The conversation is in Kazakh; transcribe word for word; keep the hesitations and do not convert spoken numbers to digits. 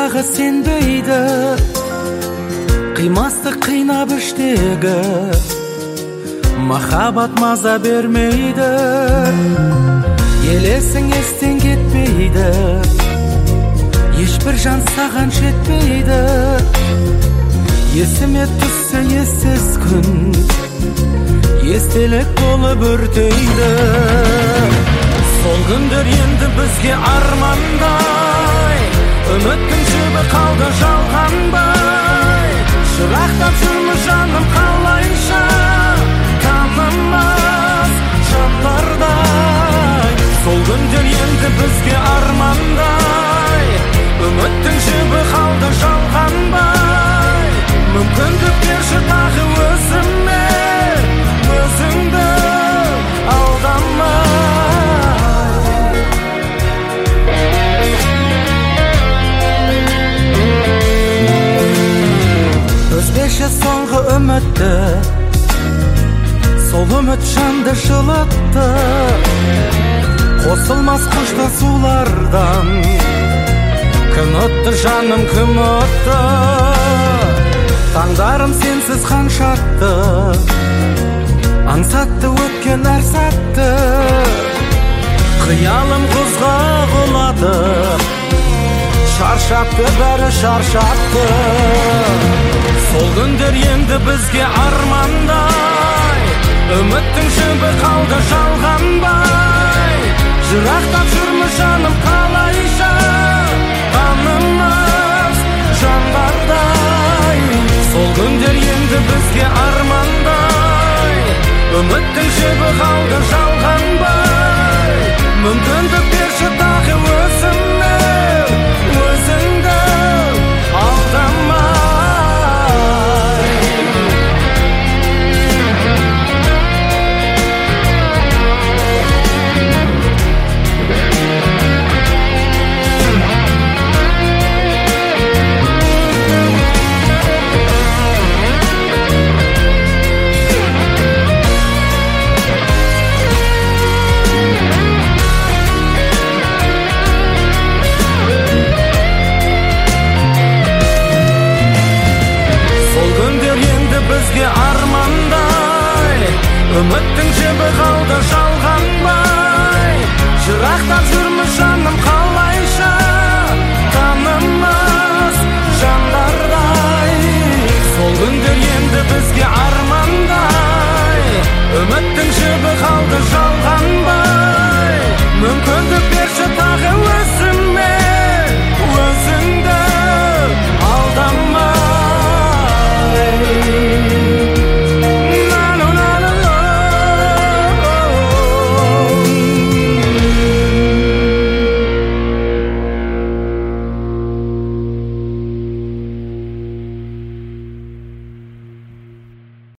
дагы сенбейді, қимастық қинап іштегі, махаббат маза бермейді, елесің естен кетпейді, ешбір жан саған жетпейді. Есіме түссе ессіз күн, естелік болып өртейді. Сол күндер енді бізге армандай, үміттің жібі қалды жалғанбай. Шырақтап жүрміз жаным қалайша, танымас жандардай. Сол күндер енді бізге армандай, үміттің жібі қалды жалғанбай. Мүмкіндік берші тағы өзіме, өзіңді алдамай. Өзбекше соңғы үмітті, сол үміт жанды жылытты. Қосылмас қоштасулардан кім өтті жаным, кім өтті? Таңдарым сенсіз қаншатты, аңсатты өткен әр сәтті. Қиялым құзға құлады, шаршатты бәрі шаршатты. Сол күндер енді бізге армандай, үміттің жібі қалды жалғанбай. Жырақтап жүрміз жаным қалайша, танымас жандардай. Сол күндер енді бізге армандай, үміттің жібі қалды жалғанбай. Мүмкіндік берші тағы өзіме, өзіңді алдамай. Бізге армандай, үміттің жібі қалды жалғанбай. Жырақтап жүр